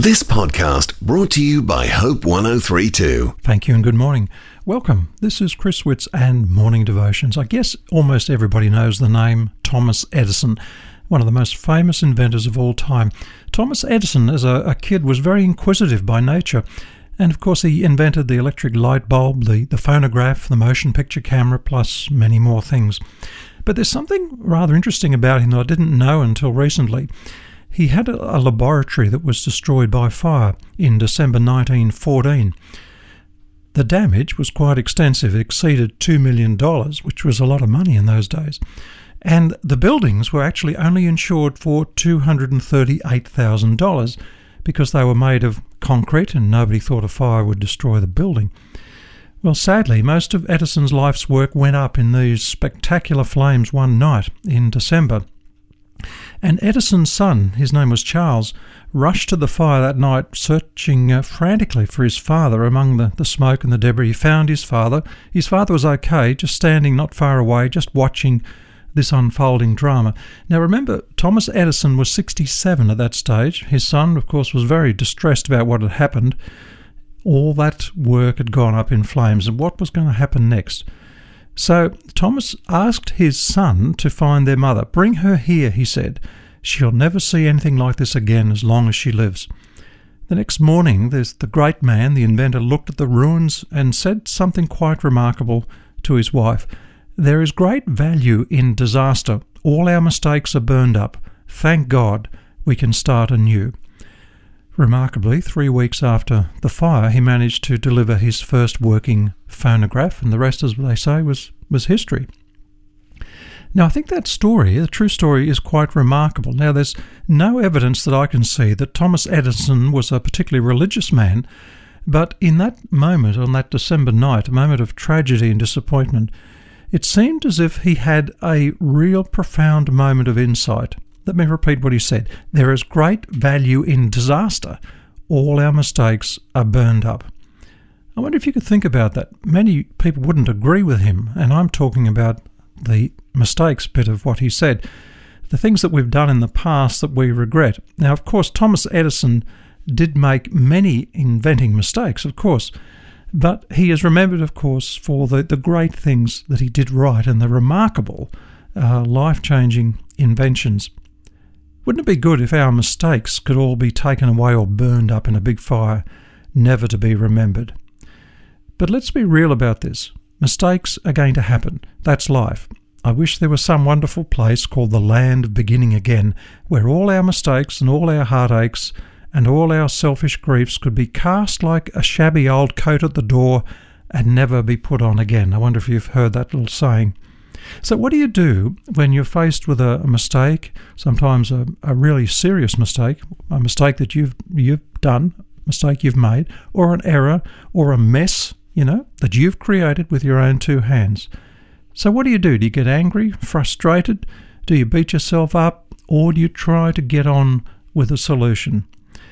This podcast brought to you by Hope 1032. Thank you and good morning. Welcome. This is Chris Witts and Morning Devotions. I guess almost everybody knows the name Thomas Edison, one of the most famous inventors of all time. Thomas Edison, as a kid, was very inquisitive by nature. And of course, he invented the electric light bulb, the phonograph, the motion picture camera, plus many more things. But there's something rather interesting about him that I didn't know until recently. He had a laboratory that was destroyed by fire in December 1914. The damage was quite extensive. It exceeded $2 million, which was a lot of money in those days. And the buildings were actually only insured for $238,000 because they were made of concrete and nobody thought a fire would destroy the building. Well, sadly, most of Edison's life's work went up in these spectacular flames one night in December. And Edison's son, his name was Charles, rushed to the fire that night searching frantically for his father among the smoke and the debris. He found his father. His father was okay, just standing not far away, just watching this unfolding drama. Now remember, Thomas Edison was 67 at that stage. His son, of course, was very distressed about what had happened. All that work had gone up in flames, and what was going to happen next? So Thomas asked his son to find their mother. "Bring her here," he said. "She'll never see anything like this again as long as she lives." The next morning, the great man, the inventor, looked at the ruins and said something quite remarkable to his wife. "There is great value in disaster. All our mistakes are burned up. Thank God we can start anew." Remarkably, 3 weeks after the fire, he managed to deliver his first working phonograph, and the rest, as they say, was history. Now, I think that story, the true story, is quite remarkable. Now, there's no evidence that I can see that Thomas Edison was a particularly religious man, but in that moment, on that December night, a moment of tragedy and disappointment, it seemed as if he had a real profound moment of insight. Let me repeat what he said. "There is great value in disaster. All our mistakes are burned up." I wonder if you could think about that. Many people wouldn't agree with him, and I'm talking about the mistakes bit of what he said, the things that we've done in the past that we regret. Now, of course, Thomas Edison did make many inventing mistakes, of course, but he is remembered, of course, for the great things that he did right and the remarkable, life-changing inventions. Wouldn't it be good if our mistakes could all be taken away or burned up in a big fire, never to be remembered? But let's be real about this. Mistakes are going to happen. That's life. I wish there was some wonderful place called the land of beginning again, where all our mistakes and all our heartaches and all our selfish griefs could be cast like a shabby old coat at the door and never be put on again. I wonder if you've heard that little saying. So what do you do when you're faced with a mistake, sometimes a really serious mistake, a mistake that you've done, a mistake you've made, or an error, or a mess, that you've created with your own two hands? So what do? Do you get angry, frustrated? Do you beat yourself up? Or do you try to get on with a solution?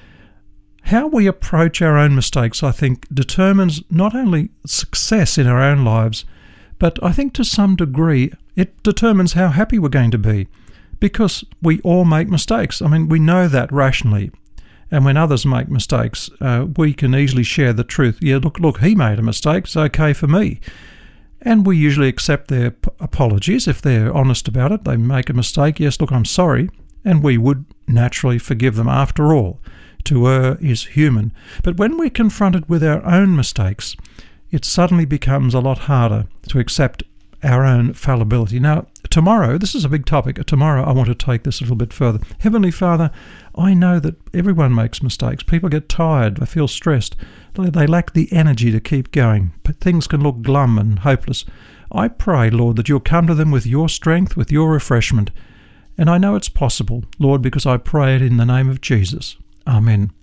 How we approach our own mistakes, I think, determines not only success in our own lives, but I think to some degree it determines how happy we're going to be, because we all make mistakes. I mean, we know that rationally. And when others make mistakes, we can easily share the truth. Yeah, look, he made a mistake. It's okay for me. And we usually accept their apologies if they're honest about it. They make a mistake. Yes, look, I'm sorry. And we would naturally forgive them. After all, to err is human. But when we're confronted with our own mistakes, it suddenly becomes a lot harder to accept our own fallibility. Now, tomorrow, this is a big topic. Tomorrow, I want to take this a little bit further. Heavenly Father, I know that everyone makes mistakes. People get tired. They feel stressed. They lack the energy to keep going. But things can look glum and hopeless. I pray, Lord, that you'll come to them with your strength, with your refreshment. And I know it's possible, Lord, because I pray it in the name of Jesus. Amen.